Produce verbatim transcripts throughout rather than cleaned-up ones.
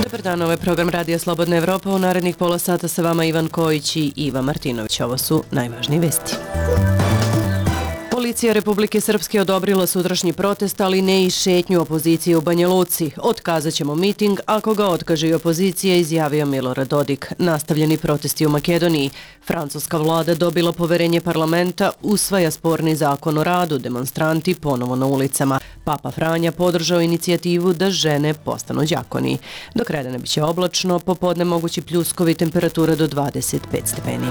Dobar dan, ovo je program Radija Slobodna Evropa. U narednih pola sata sa vama Ivan Kojić i Iva Martinović. Ovo su najvažnije vesti. Policija Republike Srpske odobrila sutrašnji protest, ali ne i šetnju opozicije u Banja Luci. Otkazat ćemo miting ako ga otkaže i opozicija, izjavio Milorad Dodik. Nastavljeni protesti u Makedoniji. Francuska vlada dobila poverenje parlamenta, usvaja sporni zakon o radu, demonstranti ponovo na ulicama. Papa Franja podržao inicijativu da žene postanu đakoni. Do kraja bit će oblačno, popodne mogući pljuskovi, temperatura do dvadeset pet stepeni.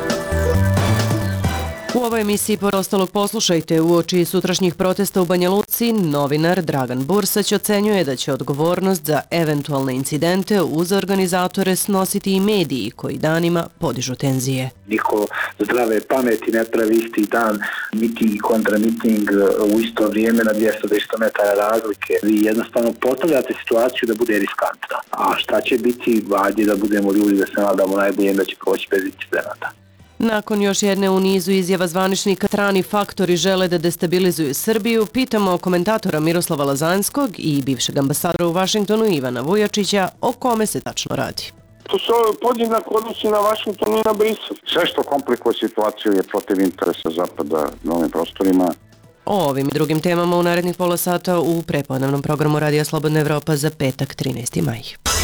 U ovoj emisiji pored ostalog poslušajte, uoči sutrašnjih protesta u Banja Luci, novinar Dragan Bursać ocenjuje da će odgovornost za eventualne incidente uz organizatore snositi i mediji koji danima podižu tenzije. Niko zdrave pameti ne pravi isti dan miting i kontramiting u isto vrijeme na dvjesto do tristo metara razlike. Vi jednostavno postavljate situaciju da bude riskantna. A šta će biti, valjda da budemo ljudi, da se nadamo najbolje da će proći bez incidenata. Nakon još jedne u nizu izjava zvaničnika, strani faktori žele da destabilizuju Srbiju, pitamo komentatora Miroslava Lazanskog i bivšeg ambasadora u Vašingtonu Ivana Vujačića o kome se tačno radi. To su podjednako odnosi na Vašington i na Brisel. Sve što komplikuje situaciju je protiv interesa Zapada na ovim prostorima. O ovim i drugim temama u narednih pola sata u prepodnevnom programu Radija Slobodna Evropa za petak trinaesti maj.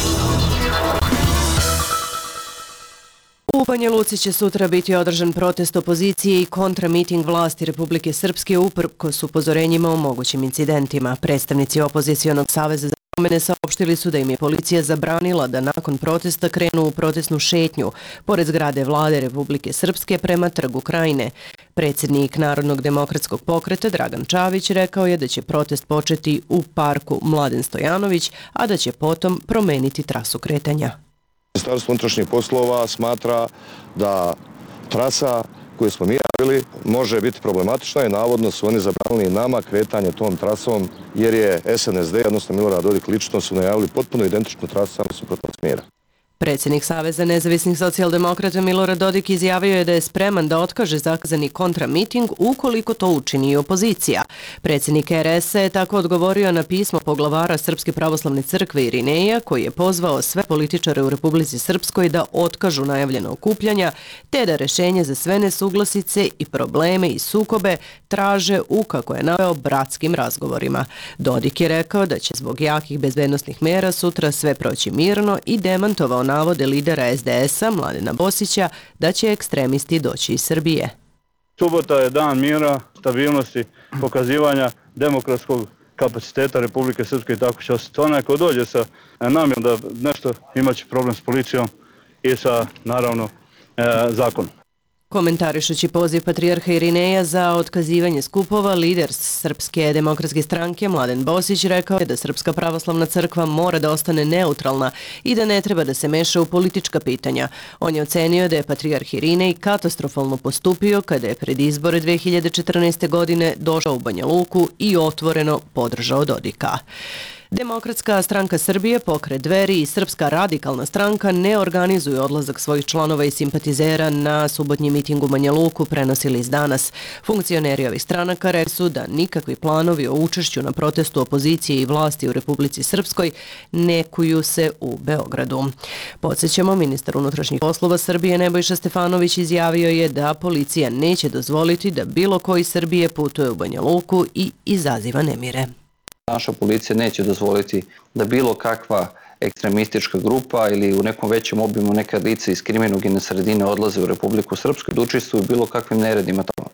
U Banja Luci će sutra biti održan protest opozicije i kontramiting vlasti Republike Srpske uprkos upozorenjima o mogućim incidentima. Predstavnici opozicionog saveza za promene saopštili su da im je policija zabranila da nakon protesta krenu u protestnu šetnju pored zgrade vlade Republike Srpske prema Trgu Krajine. Predsjednik Narodnog demokratskog pokreta Dragan Čavić rekao je da će protest početi u parku Mladen Stojanović, a da će potom promeniti trasu kretanja. Ministarstvo unutrašnjih poslova smatra da trasa koju smo mi javili može biti problematična i navodno su oni zabranili nama kretanje tom trasom jer je S N S D, odnosno Milorad Dodik lično, su najavili potpuno identičnu trasu samo suprotnog smjera. Predsjednik Saveza nezavisnih socijaldemokrata Milorad Dodik izjavio je da je spreman da otkaže zakazani kontramiting ukoliko to učini i opozicija. Predsjednik R S je tako odgovorio na pismo poglavara Srpske pravoslavne crkve Irineja, koji je pozvao sve političare u Republici Srpskoj da otkažu najavljena okupljanja, te da rešenje za sve nesuglasice i probleme i sukobe traže u, kako je naveo, bratskim razgovorima. Dodik je rekao da će zbog jakih bezbednosnih mera sutra sve proći mirno i demantovao navode lidera S D S-a Mladena Bosića da će ekstremisti doći iz Srbije. Subota je dan mira, stabilnosti, pokazivanja demokratskog kapaciteta Republike Srpske i tako će ostati. Onaj ko dođe sa namjerom da nešto imaće problem s policijom i sa, naravno, zakonom. Komentarišući poziv patrijarha Irineja za otkazivanje skupova, lider Srpske demokratske stranke Mladen Bosić rekao je da Srpska pravoslavna crkva mora da ostane neutralna i da ne treba da se meša u politička pitanja. On je ocenio da je patrijarh Irinej katastrofalno postupio kada je pred izbore dve hiljade četrnaeste. godine došao u Banja Luku i otvoreno podržao Dodika. Demokratska stranka Srbije, Pokret Dveri i Srpska radikalna stranka ne organizuju odlazak svojih članova i simpatizera na subotnji miting u Banja Luku, prenosi list Danas. Funkcioneri ovih stranaka rekli su da nikakvi planovi o učešću na protestu opozicije i vlasti u Republici Srpskoj ne kuju se u Beogradu. Podsjećamo, ministar unutrašnjih poslova Srbije Nebojša Stefanović izjavio je da policija neće dozvoliti da bilo koji Srbije putuje u Banja Luku i izaziva nemire. Naša policija neće dozvoliti da bilo kakva ekstremistička grupa ili u nekom većem obimu neka lica iz kriminogene sredine odlaze u Republiku Srpsku i da učestvuju u bilo kakvim neredima tamo.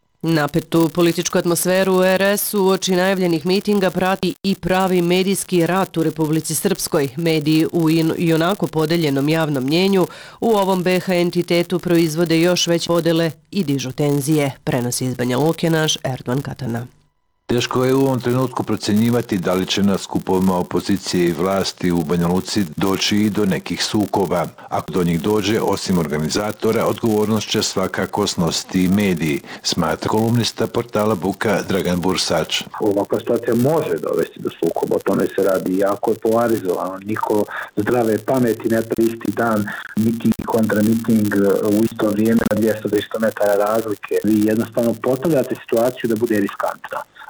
Napetu političku atmosferu u R S-u uoči najavljenih mitinga prati i pravi medijski rat u Republici Srpskoj. Mediji u ionako podeljenom javnom mnjenju u ovom B H entitetu proizvode još veće podele i dižu tenzije, prenosi iz Banja Luke naš Erdogan Katana. Teško je u ovom trenutku procjenjivati da li će na skupovima opozicije i vlasti u Banja Luci doći i do nekih sukoba. Ako do njih dođe, osim organizatora, odgovornost će svakako snositi i mediji, smatra kolumnista portala Buka Dragan Bursać. Ovakva situacija može dovesti do sukoba, o tome se radi, jako je polarizovano. Niko zdrave pameti ne pravi isti dan miting i kontramiting u isto vrijeme na dvjesto do tristo metara razlike. Vi jednostavno postavljate situaciju da bude riskantna.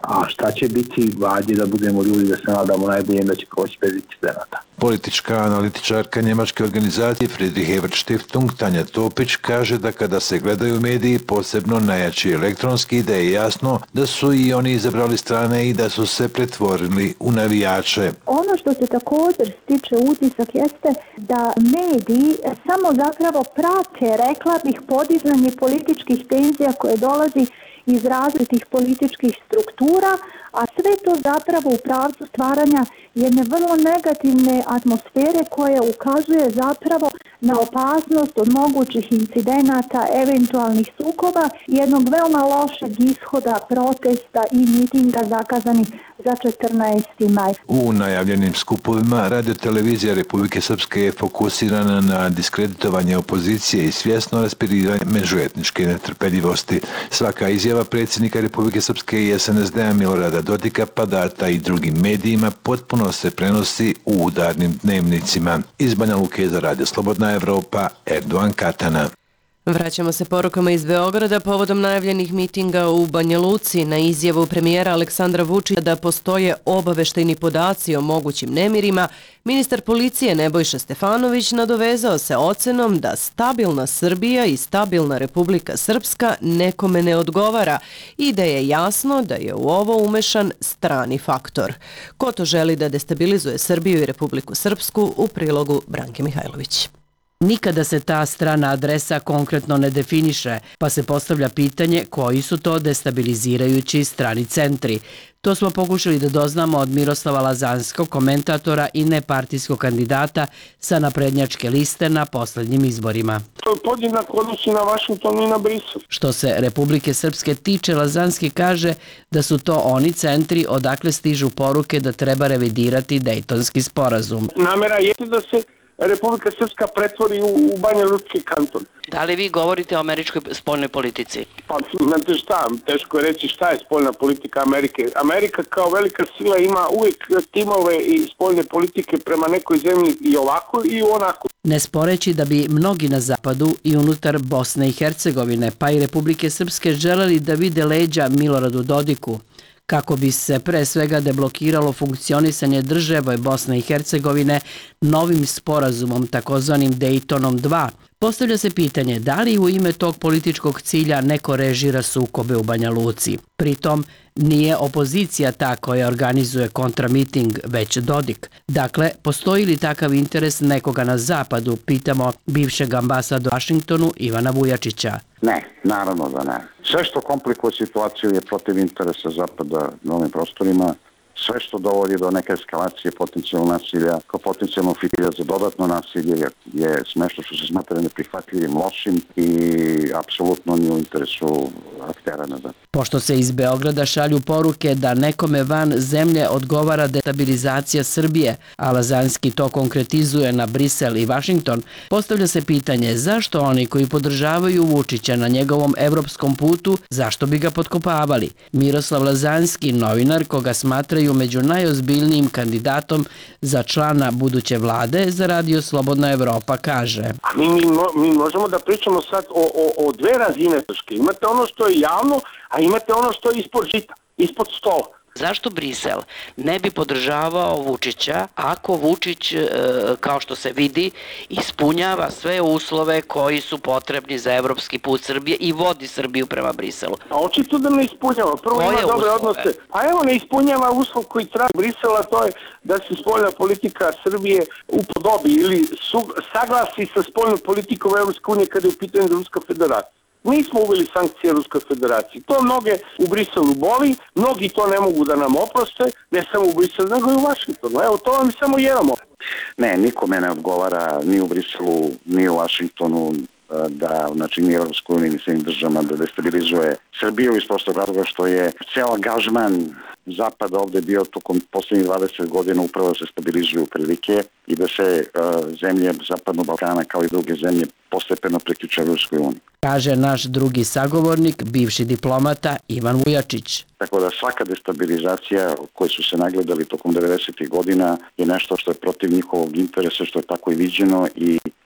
A šta će biti, vađe da budemo ljudi, da se nadamo najbolje da će proći bez incidenata. Politička analitičarka njemačke organizacije Friedrich Ebert Stiftung Tanja Topić kaže da kada se gledaju mediji, posebno najjači elektronski, da je jasno da su i oni izabrali strane i da su se pretvorili u navijače. Ono što se također stiče utisak jeste da mediji samo zapravo prate, rekla bih, podizanje političkih tenzija koje dolazi iz različitih političkih struktura, a sve to zapravo u pravcu stvaranja jedne vrlo negativne atmosfere koja ukazuje zapravo na opasnost od mogućih incidenata, eventualnih sukoba i jednog veoma lošeg ishoda protesta i mitinga zakazanih za četrnaesti maj. U najavljenim skupovima radiotelevizija Republike Srpske je fokusirana na diskreditovanje opozicije i svjesno aspiriranje međuetničke netrpeljivosti. Svaka izjava predsjednika Republike Srpske i es en es de-a Milorada Dodika, pa data i drugim medijima, potpuno se prenosi u udarnim dnevnicima. Iz Banja Luke za Radio Slobodna Evropa, Erdogan Katana. Vraćamo se porukama iz Beograda povodom najavljenih mitinga u Banja Luci na izjavu premijera Aleksandra Vučića da postoje obaveštajni podaci o mogućim nemirima. Ministar policije Nebojša Stefanović nadovezao se ocenom da stabilna Srbija i stabilna Republika Srpska nekome ne odgovara i da je jasno da je u ovo umešan strani faktor. Ko to želi da destabilizuje Srbiju i Republiku Srpsku, u prilogu Branke Mihajlović. Nikada se ta strana adresa konkretno ne definiše, pa se postavlja pitanje koji su to destabilizirajući strani centri. To smo pokušali da doznamo od Miroslava Lazanskog, komentatora i nepartijskog kandidata sa naprednjačke liste na poslednjim izborima. To je podjednako odnosi na Vašington i na Brisel. Što se Republike Srpske tiče, Lazanski kaže da su to oni centri odakle stižu poruke da treba revidirati Dejtonski sporazum. Namera je da se Republika Srpska pretvori u, u Banja Lučki kanton. Da li vi govorite o američkoj spoljnoj politici? Pa, znate šta, teško je reći šta je spoljna politika Amerike. Amerika kao velika sila ima uvijek timove i spoljne politike prema nekoj zemlji i ovako i onako. Ne sporeći da bi mnogi na zapadu i unutar Bosne i Hercegovine, pa i Republike Srpske želeli da vide leđa Miloradu Dodiku, kako bi se pre svega deblokiralo funkcionisanje države Bosne i Hercegovine novim sporazumom, takozvanim Dejtonom dva. Postavlja se pitanje da li u ime tog političkog cilja neko režira sukobe u Banja Luci. Pritom nije opozicija ta koja organizuje kontramiting, već Dodik. Dakle, postoji li takav interes nekoga na zapadu, pitamo bivšeg ambasadora u Vašingtonu Ivana Vujačića. Ne, naravno da ne. Sve što komplikuje situaciju je protiv interesa zapada na ovim prostorima. Sve što dovodi do neke eskalacije potencijalnog nasilja, kao potencijalno filja za dodatno nasilje je nešto što se smatra neprihvatljivim, lošim i apsolutno nije u interesu aktera na zapadu. Pošto se iz Beograda šalju poruke da nekome van zemlje odgovara destabilizacija Srbije, a Lazanski to konkretizuje na Brisel i Vašington, postavlja se pitanje zašto oni koji podržavaju Vučića na njegovom evropskom putu, zašto bi ga potkopavali? Miroslav Lazanski, novinar koga smatraju među najozbiljnijim kandidatom za člana buduće vlade za Radio Slobodna Evropa, kaže. Mi, mi, mi možemo da pričamo sad o, o, o dve razine trške. Imate ono što je javno, a imate ono što je ispod žita, ispod stola. Zašto Brisel ne bi podržavao Vučića ako Vučić, kao što se vidi, ispunjava sve uslove koji su potrebni za evropski put Srbije i vodi Srbiju prema Briselu? A očito da ne ispunjava. Prvo Koje ima dobre uslove? odnose. A evo ne ispunjava uslov koji traži Brisela, to je da se spoljna politika Srbije upodobi ili su, saglasi sa spoljnom politikom Evropske unije kada je u pitanju Ruska federacija. Mi smo uveli sankcije Ruskoj federaciji. To mnoge u Briselu boli, mnogi to ne mogu da nam oproste, ne samo u Briselu, nego i u Vašingtonu. Evo, to vam je samo jedan. Ne, nikome ne odgovara ni u Briselu, ni u Vašingtonu da, znači, ni Evropskoj uniji, ni svim državama da destabilizuje Srbiju iz prostog razloga što je ceo angažman Zapada ovde bio tokom posljednjih dvadeset godina upravo da se stabilizuju prilike i da se uh, zemlje Zapadnog Balkana kao i druge zemlje postepeno priključe Evropskoj uniji. Kaže naš drugi sagovornik, bivši diplomata Ivan Vujačić. Tako da svaka destabilizacija koju su se nagledali tokom devedesetih godina je nešto što je protiv njihovog interesa, što je tako i viđeno i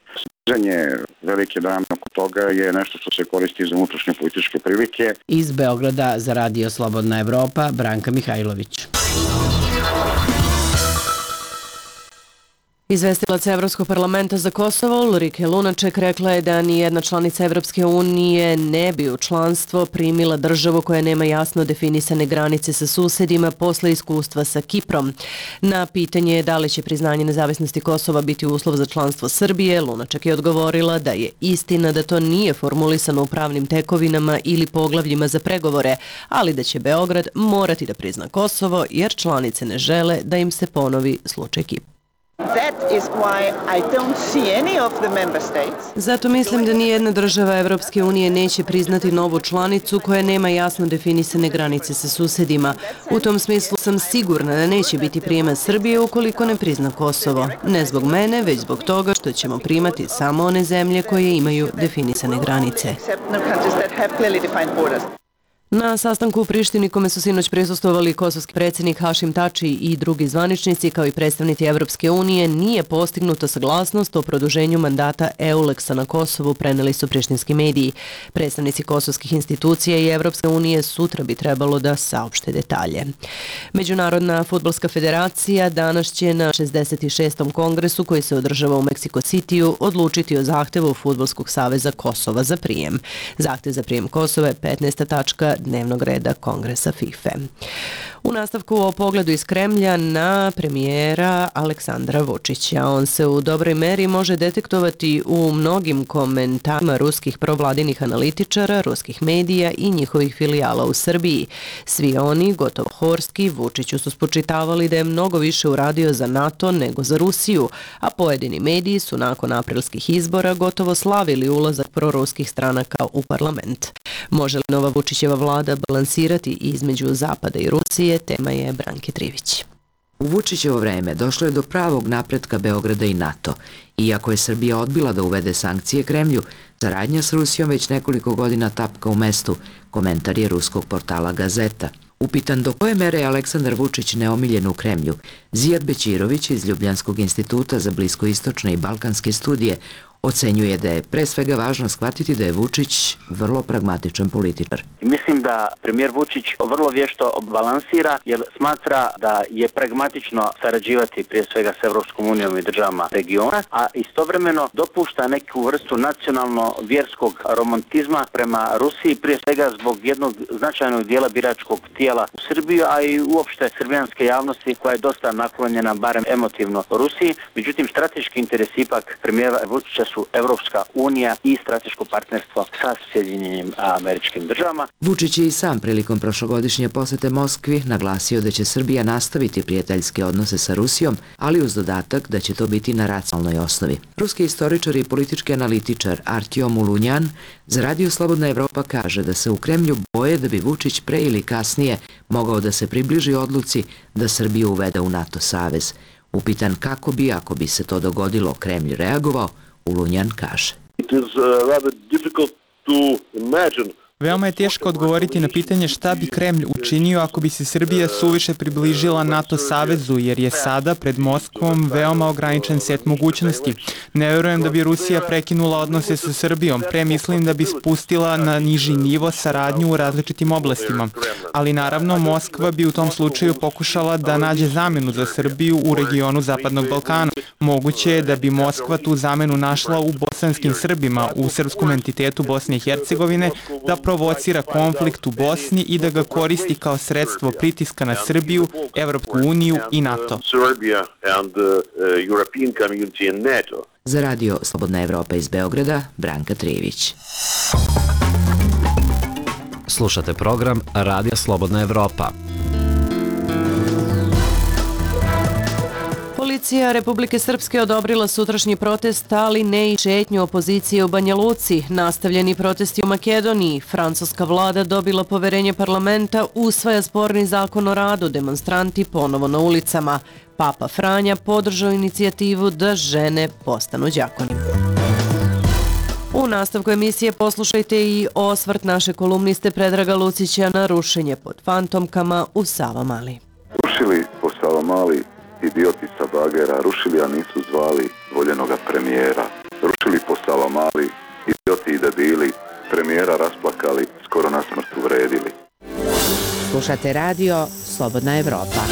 Držanje velike drame oko toga je nešto što se koristi za unutrašnje političke prilike. Iz Beograda za Radio Slobodna Evropa, Branka Mihajlović. Izvestilac Evropskog parlamenta za Kosovo Ulrike Lunaček rekla je da nijedna članica Evropske unije ne bi u članstvo primila državu koja nema jasno definisane granice sa susedima posle iskustva sa Kiprom. Na pitanje da li će priznanje nezavisnosti Kosova biti uslov za članstvo Srbije, Lunaček je odgovorila da je istina da to nije formulisano u pravnim tekovinama ili poglavljima za pregovore, ali da će Beograd morati da prizna Kosovo jer članice ne žele da im se ponovi slučaj Kipra. Zato mislim da nijedna država Evropske unije neće priznati novu članicu koja nema jasno definisane granice sa susedima. U tom smislu sam sigurna da neće biti prijema Srbije ukoliko ne prizna Kosovo. Ne zbog mene, već zbog toga što ćemo primati samo one zemlje koje imaju definisane granice. Na sastanku u Prištini kome su sinoć prisustvovali kosovski predsjednik Hašim Tači i drugi zvaničnici kao i predstavnici Evropske unije nije postignuta saglasnost o produženju mandata EULEX-a na Kosovu, preneli su prištinski mediji. Predstavnici kosovskih institucija i Evropske unije sutra bi trebalo da saopšte detalje. Međunarodna fudbalska federacija danas će na šezdeset šestom kongresu koji se održava u Meksiko Citiju odlučiti o zahtevu Fudbalskog saveza Kosova za prijem. Zahtev za prijem Kosova je petnaesta tačka dnevnog reda Kongresa FIFA. U nastavku o pogledu iz Kremlja na premijera Aleksandra Vučića. On se u dobroj meri može detektovati u mnogim komentarima ruskih provladinih analitičara, ruskih medija i njihovih filijala u Srbiji. Svi oni, gotovo horski, Vučiću su spočitavali da je mnogo više uradio za NATO nego za Rusiju, a pojedini mediji su nakon aprilskih izbora gotovo slavili ulazak proruskih stranaka u parlament. Može li nova Vučićeva vlada balansirati između Zapada i Rusije, tema je Branke Trivić. U Vučićevo vreme došlo je do pravog napretka Beograda i NATO. Iako je Srbija odbila da uvede sankcije Kremlju, saradnja s Rusijom već nekoliko godina tapka u mestu, komentar je ruskog portala Gazeta. Upitan do koje mere je Aleksandar Vučić neomiljen u Kremlju, Zijad Bećirović iz Ljubljanskog instituta za bliskoistočne i balkanske studije ocenjuje da je pre svega važno shvatiti da je Vučić vrlo pragmatičan političar. Mislim da premijer Vučić vrlo vješto balansira jer smatra da je pragmatično sarađivati prije svega s Evropskom unijom i državama regiona, a istovremeno dopušta neku vrstu nacionalno-vjerskog romantizma prema Rusiji, prije svega zbog jednog značajnog dijela biračkog tijela u Srbiji, a i uopšte srbijanske javnosti koja je dosta naklonjena barem emotivno Rusiji. Međutim, strateški interes ipak premijera Vučića su Evropska unija i strateško partnerstvo sa Sjedinjenim Američkim Državama. Vučić je i sam prilikom prošlogodišnje posete Moskvi naglasio da će Srbija nastaviti prijateljske odnose sa Rusijom, ali uz dodatak da će to biti na racionalnoj osnovi. Ruski istoričar i politički analitičar Artjom Ulunjan za Radio Slobodna Evropa kaže da se u Kremlju boje da bi Vučić pre ili kasnije mogao da se približi odluci da Srbiju uvede u NATO savez. Upitan kako bi, ako bi se to dogodilo, Kremlj reagovao, Ulunjan kaže. Veoma je teško odgovoriti na pitanje šta bi Kremlj učinio ako bi se Srbija suviše približila NATO savezu, jer je sada pred Moskvom veoma ograničen set mogućnosti. Ne verujem da bi Rusija prekinula odnose sa Srbijom, pre mislim da bi spustila na niži nivo saradnju u različitim oblastima. Ali naravno, Moskva bi u tom slučaju pokušala da nađe zamenu za Srbiju u regionu Zapadnog Balkana. Moguće je da bi Moskva tu zamenu našla u bosanskim Srbima, u srpskom entitetu Bosne i Hercegovine, da provocira konflikt u Bosni i da ga koristi kao sredstvo pritiska na Srbiju, Evropsku uniju i NATO. Za Radio Slobodna Evropa iz Beograda, Branka Trivić. Slušate program Radija Slobodna Evropa. Policija Republike Srpske odobrila sutrašnji protest, ali ne i šetnju opozicije u Banja Luci. Nastavljeni protesti u Makedoniji. Francuska vlada dobila poverenje parlamenta, usvaja sporni zakon o radu, demonstranti ponovo na ulicama. Papa Franja podržao inicijativu da žene postanu đakoni. U nastavku emisije poslušajte i osvrt naše kolumniste Predraga Lucića na rušenje pod fantomkama u Savamali. Rušili po Savamali idioti sa bagera, rušili, a nisu zvali voljenoga premijera. Rušili po Slušate radio Slobodna Evropa.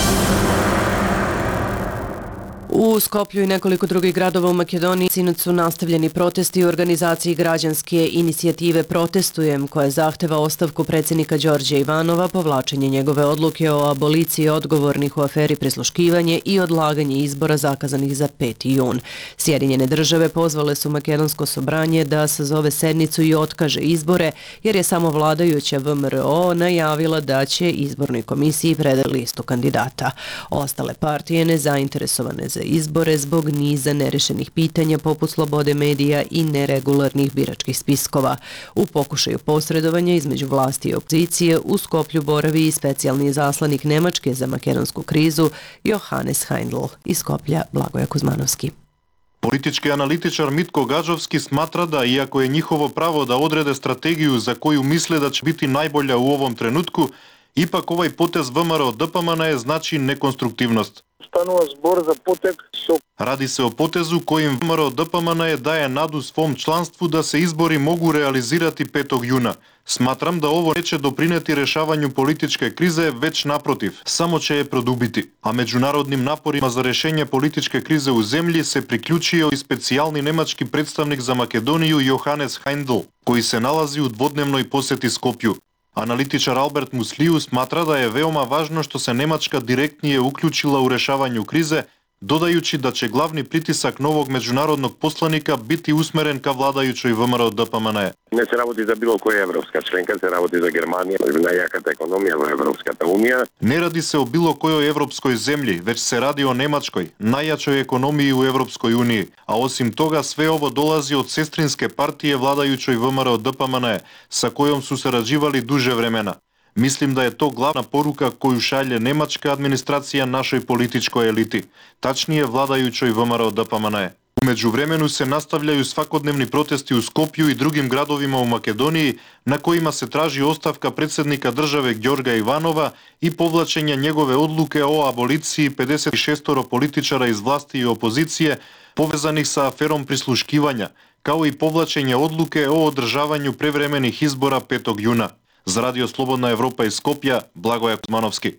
U Skoplju i nekoliko drugih gradova u Makedoniji sinoć su nastavljeni protesti u organizaciji građanske inicijative Protestujem, koja zahteva ostavku predsjednika Đorđa Ivanova, povlačenje njegove odluke o aboliciji odgovornih u aferi prisluškivanje i odlaganje izbora zakazanih za peti jun. Sjedinjene države pozvale su makedonsko sobranje da sazove sednicu i otkaže izbore, jer je samo vladajuća V M R O najavila da će izbornoj komisiji predati listu kandidata. Ostale partije nezainteresovane za izbore zbog niza nerešenih pitanja poput slobode medija i neregularnih biračkih spiskova. U pokušaju posredovanja između vlasti i opozicije u Skoplju boravi i specijalni zaslanik Nemačke za makedonsku krizu Johannes Heindl. Iz Skoplja Blagoja Kuzmanovski. Politički analitičar Mitko Gađovski smatra da, iako je njihovo pravo da odrede strategiju za koju misle da će biti najbolja u ovom trenutku, ipak ovaj potez V M R O D P M N je znači nekonstruktivnost. Станува збор за потек со... Ради се о потезу којим V M R O D P M N je daje nadu svom članstvu da se izbori mogu realizirati petog juna. Smatram da ovo neće doprineti rešavanju političke krize, već naprotiv, samo će je produbiti. A međunarodnim naporima za rešenje političke krize u zemlji se priključio i specijalni nemački predstavnik za Makedoniju Johannes Heindl, koji se nalazi u dvodnevnoj poseti Skopju. Analitičar Albert Musliju smatra da je veoma važno što se Nemačka direktnije uključila u rešavanju krize, dodajući da će glavni pritisak novog međunarodnog poslanika biti usmeren ka vladajućoj V M R O D P M N. Не се работи за било која европска членка, се работи за Германија, најаката економија во Европската унија. Не ради се о било којoj европскoj земји, веќе се ради о немачкoj, најјачој економiji u Европскoj uniji, a osim toga sve ovo dolazi od sestrinske partije vladajućoj V M R O D P M N, sa kojom su sarađivali duže vremena. Mislim da je to glavna poruka koju šalje nemačka administracija našoj političkoj eliti, tačnije vladajućoj V M R O D P M N. U međuvremenu se nastavljaju svakodnevni protesti u Skopju i drugim gradovima u Makedoniji, na kojima se traži ostavka predsjednika države Đorđa Ivanova i povlačenje njegove odluke o aboliciji pedeset šest političara iz vlasti i opozicije povezanih sa aferom prisluškivanja, kao i povlačenje odluke o održavanju prevremenih izbora petog juna. Za Radio Slobodna Evropa iz Skopja, Blagoje Kuzmanovski.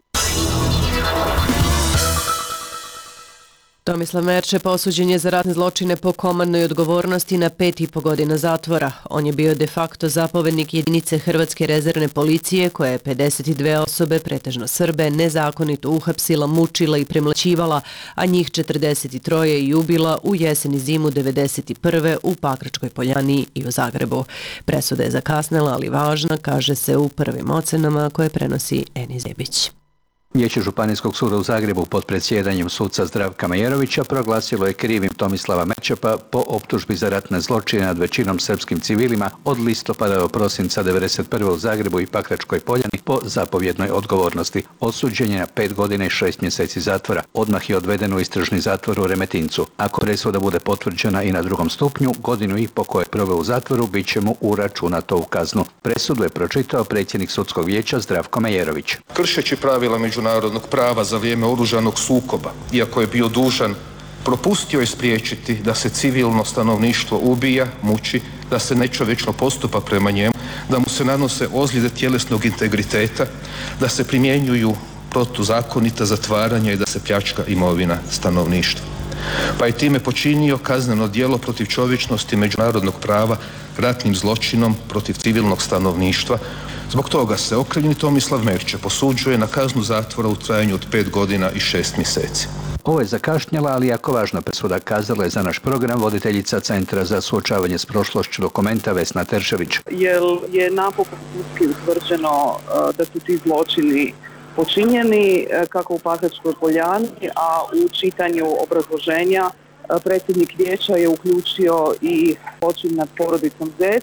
Tomislav Merčep osuđen je za ratne zločine po komandnoj odgovornosti na pet i po godina zatvora. On je bio de facto zapovednik jedinice Hrvatske rezervne policije koja je pedeset dve osobe, pretežno Srbe, nezakonito uhapsila, mučila i premlaćivala, a njih četrdeset tri i ubila u jesen i zimu devedeset prve u Pakračkoj Poljani i u Zagrebu. Presuda je zakasnela, ali važna, kaže se u prvim ocenama koje prenosi Enis Zebić. Vijeće Županijskog suda u Zagrebu pod predsjedanjem suca Zdravka Majerovića proglasilo je krivim Tomislava Merčepa po optužbi za ratne zločine nad većinom srpskim civilima od listopada do prosinca devedeset prve u Zagrebu i Pakračkoj Poljani po zapovjednoj odgovornosti. Osuđen je na pet godina i šest mjeseci zatvora. Odmah je odveden u istražni zatvor u Remetincu. Ako presuda bude potvrđena i na drugom stupnju, godinu i po koje je proveo u zatvoru bit će mu uračunato u kaznu. Presudu je pročitao predsjednik sudskog vijeća Zdravko Majerović. Kršeći pravila međunarodnog prava za vrijeme oružanog sukoba, iako je bio dužan, propustio je spriječiti da se civilno stanovništvo ubija, muči, da se nečovječno postupa prema njemu, da mu se nanose ozljede tjelesnog integriteta, da se primjenjuju protuzakonita zatvaranja i da se pljačka imovina stanovništva. Pa je time počinio kazneno djelo protiv čovječnosti međunarodnog prava ratnim zločinom protiv civilnog stanovništva. Zbog toga se okrivljeni Tomislav Merčep osuđuje na kaznu zatvora u trajanju od pet godina i šest mjeseci. Ovo je zakašnjela, ali jako važna presuda, kazala je za naš program voditeljica Centra za suočavanje s prošlošću Dokumenta Vesna Teršević. Jer je napokon sudski utvrđeno da su ti zločini počinjeni kako u Pakračkoj Poljani, a u čitanju obrazloženja predsjednik vijeća je uključio i zločin nad porodicom Zec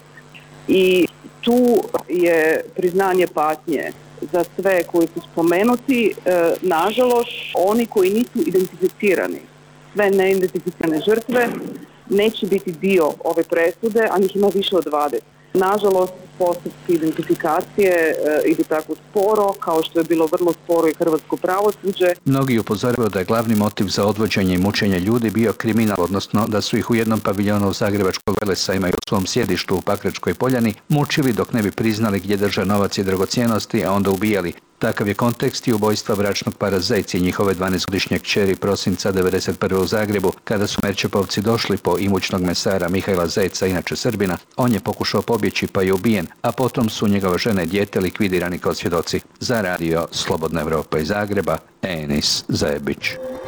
i tu je priznanje patnje za sve koji su spomenuti. E, nažalost, oni koji nisu identificirani, sve neidentificirane žrtve, neće biti dio ove presude, a njih ima više od dvadeset. Nažalost, postupci identifikacije e, idu tako sporo, kao što je bilo vrlo sporo i hrvatsko pravosuđe. Mnogi upozoravaju da je glavni motiv za odvođenje i mučenje ljudi bio kriminal, odnosno da su ih u jednom paviljonu Zagrebačkog Velesa, imaju u svom sjedištu u Pakračkoj Poljani, mučili dok ne bi priznali gdje drže novac i dragocjenosti, a onda ubijali. Takav je kontekst i ubojstva bračnog para Zec i njihove dvanaestogodišnje kćeri prosinca devedeset prve u Zagrebu, kada su Merčepovci došli po imućnog mesara Mihajla Zeca, inače Srbina. On je pokušao pobjeći pa je ubijen, a potom su njegova žena i dijete likvidirani kao svjedoci. Za radio Slobodna Evropa iz Zagreba, Enis Zajebić.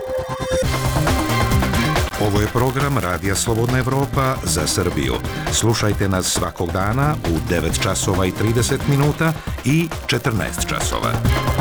Ovo je program Radija Slobodna Evropa za Srbiju. Slušajte nas svakog dana u devet časova i trideset minuta i četrnaest časova.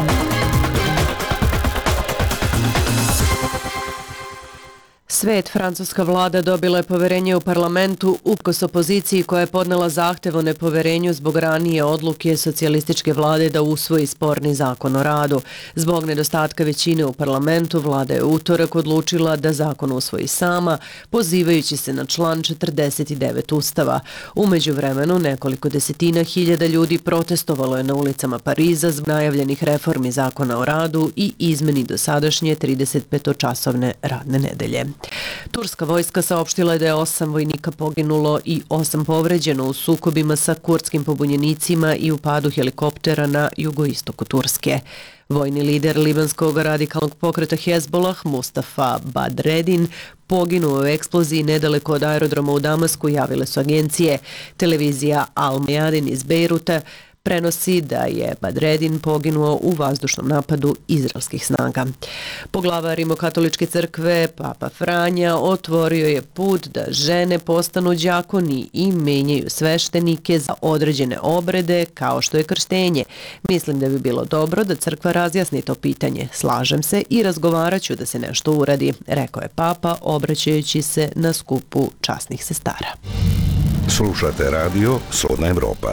Svet, francuska vlada dobila je poverenje u parlamentu uprkos opoziciji koja je podnela zahtev o nepoverenju zbog ranije odluke socijalističke vlade da usvoji sporni zakon o radu. Zbog nedostatka većine u parlamentu, vlada je utorak odlučila da zakon usvoji sama, pozivajući se na član četrdeset devet Ustava. U međuvremenu, nekoliko desetina hiljada ljudi protestovalo je na ulicama Pariza zbog najavljenih reformi zakona o radu i izmeni dosadašnje tridesetpetočasovne radne nedelje. Turska vojska saopštila je da je osam vojnika poginulo i osam povređeno u sukobima sa kurdskim pobunjenicima i u padu helikoptera na jugoistoku Turske. Vojni lider libanskog radikalnog pokreta Hezbollah, Mustafa Badreddin, poginuo u eksploziji nedaleko od aerodroma u Damasku, javile su agencije. Televizija Al Mayadin iz Bejruta prenosi da je Badreddin poginuo u vazdušnom napadu izraelskih snaga. Poglavar Rimokatoličke crkve, Papa Franja, otvorio je put da žene postanu đakoni i menjaju sveštenike za određene obrede kao što je krštenje. Mislim da bi bilo dobro da crkva razjasni to pitanje. Slažem se i razgovarat ću da se nešto uradi, rekao je Papa obraćajući se na skupu časnih sestara. Slušate radio Slobodna Evropa.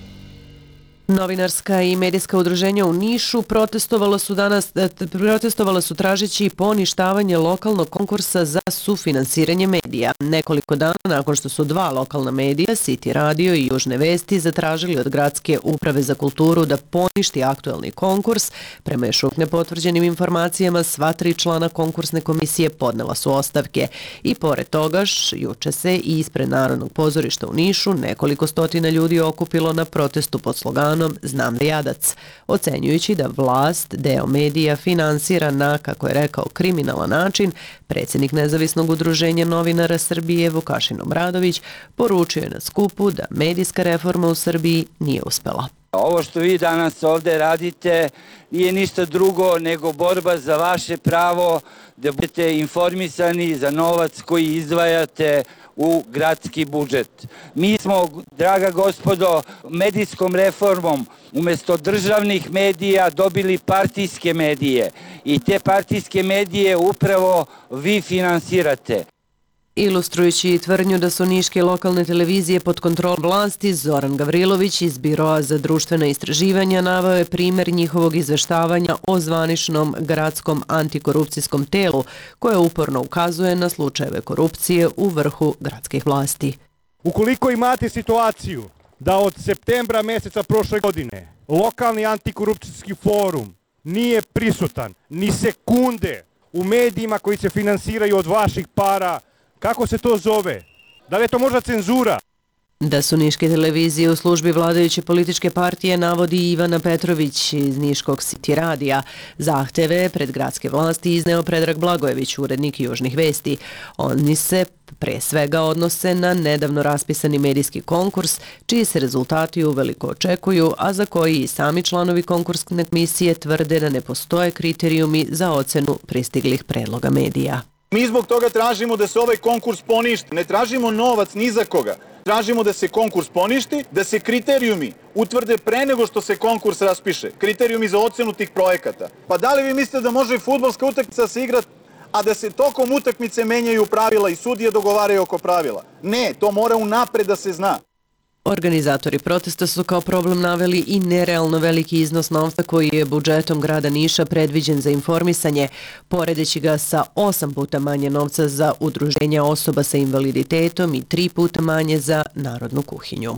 Novinarska i medijska udruženja u Nišu protestovala su danas protestovala su tražeći poništavanje lokalnog konkursa za sufinansiranje medija. Nekoliko dana nakon što su dva lokalna medija, City Radio i Južne vesti, zatražili od Gradske uprave za kulturu da poništi aktuelni konkurs, prema još uvijek nepotvrđenim informacijama, sva tri člana konkursne komisije podnela su ostavke. I pored toga, juče se i ispred Narodnog pozorišta u Nišu nekoliko stotina ljudi okupilo na protestu pod sloganom Znam da jadac, ocenjujući da vlast deo medija finansira na, kako je rekao, kriminalan način. Predsjednik Nezavisnog udruženja novinara Srbije Vukašin Obradović poručio je na skupu da medijska reforma u Srbiji nije uspela. Ovo što vi danas ovdje radite nije ništa drugo nego borba za vaše pravo da budete informisani za novac koji izdvajate u gradski budžet. Mi smo, draga gospodo, medijskom reformom umjesto državnih medija dobili partijske medije i te partijske medije upravo vi finansirate. Ilustrujući tvrdnju da su niške lokalne televizije pod kontrolom vlasti, Zoran Gavrilović iz Biroa za društvena istraživanja naveo je primjer njihovog izveštavanja o zvaničnom gradskom antikorupcijskom telu koje uporno ukazuje na slučajeve korupcije u vrhu gradskih vlasti. Ukoliko imate situaciju da od septembra mjeseca prošle godine lokalni antikorupcijski forum nije prisutan ni sekunde u medijima koji se finansiraju od vaših para, kako se to zove? Da li je to možda cenzura? Da su niške televizije u službi vladajuće političke partije navodi Ivana Petrović iz niškog City Radija. Zahteve pred gradske vlasti izneo Predrag Blagojević, urednik Južnih vesti. Oni se pre svega odnose na nedavno raspisani medijski konkurs, čiji se rezultati uveliko očekuju, a za koji i sami članovi konkursne komisije tvrde da ne postoje kriterijumi za ocenu pristiglih predloga medija. Mi zbog toga tražimo da se ovaj konkurs poništi. Ne tražimo novac ni za koga. Tražimo da se konkurs poništi, da se kriterijumi utvrde pre nego što se konkurs raspiše. Kriterijumi za ocenu tih projekata. Pa da li vi mislite da može fudbalska utakmica se igrati, a da se tokom utakmice menjaju pravila i sudije dogovaraju oko pravila? Ne, to mora unapred da se zna. Organizatori protesta su kao problem naveli i nerealno veliki iznos novca koji je budžetom grada Niša predviđen za informisanje, poredeći ga sa osam puta manje novca za udruženja osoba sa invaliditetom i tri puta manje za narodnu kuhinju.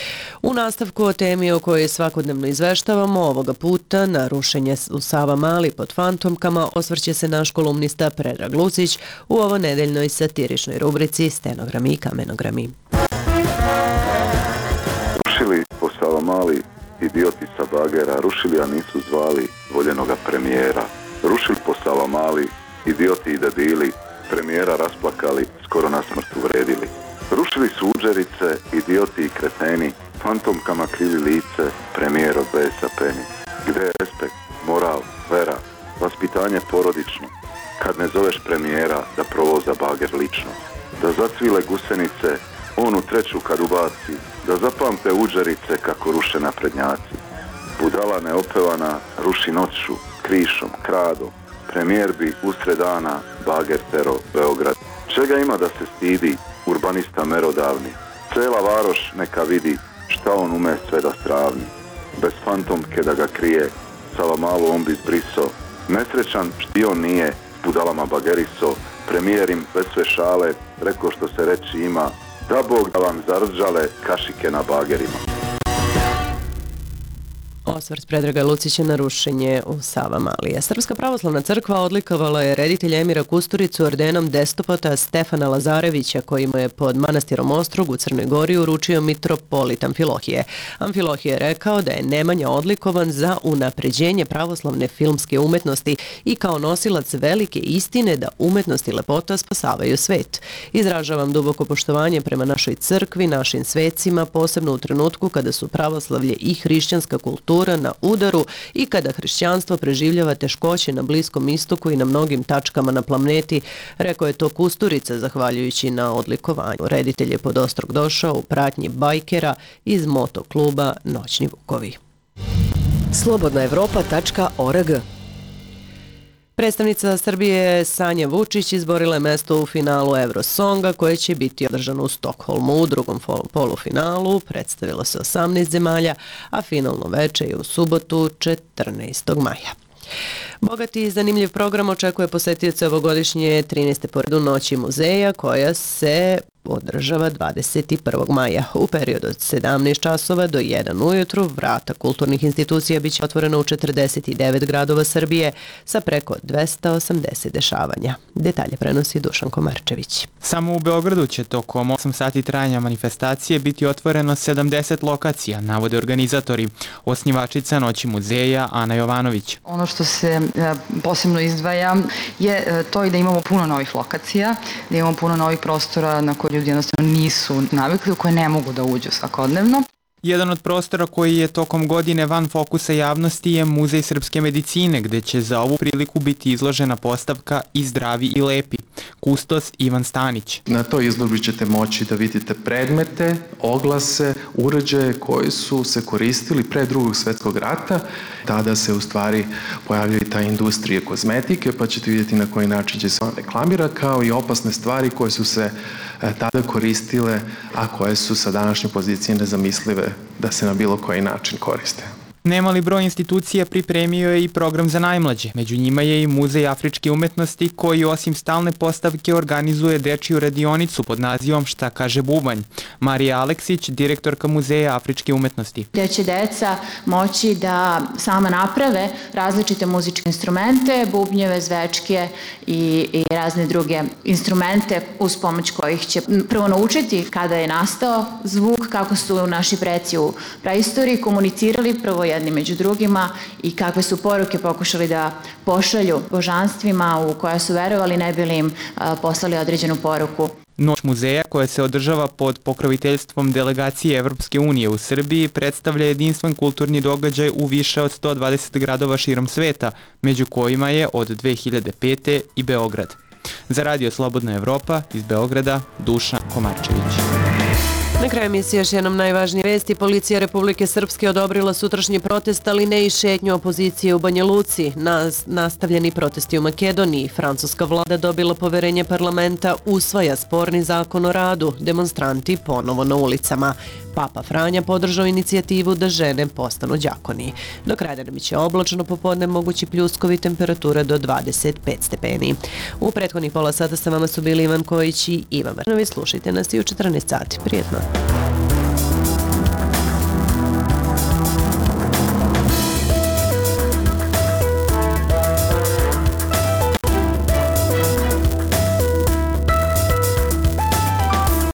U nastavku o temi o kojoj svakodnevno izveštavamo, ovoga puta na rušenje u Savamali pod fantomkama osvrće se naš kolumnista Predrag Lucić u ovo nedeljnoj satiričnoj rubrici Stenogrami i kamenogrami. Po Savamali idioti sa bagera, rušili, a nisu zvali voljenoga premijera. Rušili po Savamali, idioti i debili, premijera rasplakali, skoro na smrt uvredili. Rušili su uđerice, idioti i kreteni, fantomkama krili lice, premijer od besa peni. Gde je respekt, moral, vera, vaspitanje porodično, kad ne zoveš premijera da provoza bager lično? Da zacvile gusenice, on u treću kad ubaci, da zapamte uđerice kako ruše naprednjaci. Budala neopevana ruši noću, krišom, kradom, premijer bi usred dana bager tero Beograd. Čega ima da se stidi urbanista merodavni? Cela varoš neka vidi šta on ume sve da stravni. Bez fantomke da ga krije, Savamalu on bi zbriso. Nesrećan šti on nije, s budalama bageriso. Premijer im bez sve šale, reko što se reći ima, da Bog da vam zarđale kašike na bagerima. Osvrt Predraga Lucića na rušenje u Savamalije. Srpska pravoslavna crkva odlikovala je reditelja Emira Kusturicu ordenom despota Stefana Lazarevića, koji mu je pod manastirom Ostrog u Crnoj Gori uručio mitropolit Amfilohije. Amfilohije je rekao da je Nemanja odlikovan za unapređenje pravoslavne filmske umetnosti i kao nosilac velike istine da umetnost i lepota spasavaju svet. Izražavam duboko poštovanje prema našoj crkvi, našim svecima, posebno u trenutku kada su pravoslavlje i hrišćanska kultura na udaru i kada hrišćanstvo preživljava teškoće na Bliskom istoku i na mnogim tačkama na planeti, rekao je to Kusturica zahvaljujući na odlikovanju. Reditelj je pod Ostrog došao u pratnji bajkera iz motokluba Noćni Vukovi. slobodna evropa tačka org. Predstavnica Srbije Sanja Vučić izborila je mesto u finalu Eurosonga koje će biti održano u Stokholmu. U drugom polufinalu predstavilo se osamnaest zemalja, a finalno veče je u subotu četrnaestog maja. Bogati i zanimljiv program očekuje posetioce ovogodišnje trinaeste po redu Noći muzeja koja se održava dvadeset prvog maja. U periodu od sedamnaest časova do jedan ujutru vrata kulturnih institucija biće otvorena u četrdeset devet gradova Srbije sa preko dvesta osamdeset dešavanja. Detalje prenosi Dušan Komarčević. Samo u Beogradu će tokom osam sati trajanja manifestacije biti otvoreno sedamdeset lokacija, navode organizatori. Osnivačica Noći muzeja Ana Jovanović. Ono što se posebno izdvaja je to i da imamo puno novih lokacija, da imamo puno novih prostora na koje ljudi jednostavno nisu navikli, u koje ne mogu da uđu svakodnevno. Jedan od prostora koji je tokom godine van fokusa javnosti je Muzej srpske medicine, gde će za ovu priliku biti izložena postavka I zdravi i lepi. Kustos Ivan Stanić. Na toj izložbi ćete moći da vidite predmete, oglase, uređaje koji su se koristili pre drugog svetskog rata. Tada se u stvari pojavljaju i ta industrije kozmetike, pa ćete vidjeti na koji način će se on reklamira, kao i opasne stvari koje su se tada koristile, a koje su sa današnje pozicije nezamislive da se na bilo koji način koriste. Nemali broj institucija pripremio je i program za najmlađe. Među njima je i Muzej afričke umetnosti koji osim stalne postavke organizuje dečiju radionicu pod nazivom Šta kaže bubanj. Marija Aleksić, direktorka Muzeja afričke umetnosti. Gde će deca moći da sama naprave različite muzičke instrumente, bubnjeve, zvečke i, i razne druge instrumente uz pomoć kojih će prvo naučiti kada je nastao zvuk, kako su naši preci u praistoriji komunicirali prvo jedni među drugima i kakve su poruke pokušali da pošalju božanstvima u koja su verovali, ne bi li im poslali određenu poruku. Noć muzeja, koja se održava pod pokroviteljstvom delegacije Evropske unije u Srbiji, predstavlja jedinstven kulturni događaj u više od sto dvadeset gradova širom sveta, među kojima je od dve hiljade pete i Beograd. Za Radio Slobodna Evropa iz Beograda, Dušan Komarčević. Na kraju emisije još jednom najvažnije vesti. Policija Republike Srpske odobrila sutrašnji protest, ali ne i šetnju opozicije u Banja Luci. Nastavljeni protesti u Makedoniji. Francuska vlada dobila poverenje parlamenta, usvaja sporni zakon o radu. Demonstranti ponovo na ulicama. Papa Franja podržao inicijativu da žene postanu đakoni. Do kraja dana biće oblačno, popodne mogući pljuskovi, temperatura do dvadeset pet stepeni. U prethodnih pola sata sa vama su bili Ivan Kojić i Ivan Vrnović. Slušajte nas i u četrnaest sati. Prijetno.